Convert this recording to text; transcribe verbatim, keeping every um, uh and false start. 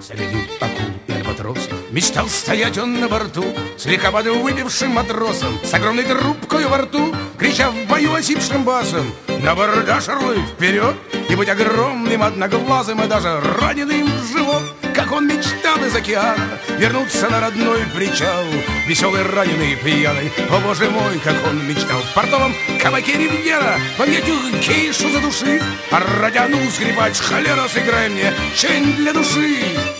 Среди акул и альбатросов мечтал стоять он на борту, слегка подвыпившим матросом, с огромной трубкой во рту, крича в бою осипшим басом: на бордаж, орлы, вперед! И быть огромным, одноглазым и даже раненым в живот, как он мечтал из океана вернуться на родной причал, веселый, раненый и пьяный. О, боже мой, как он мечтал в портовом кабаке Ривьера помнять гейшу за души, а радиану скрипач, холера, сыграй мне чин для души.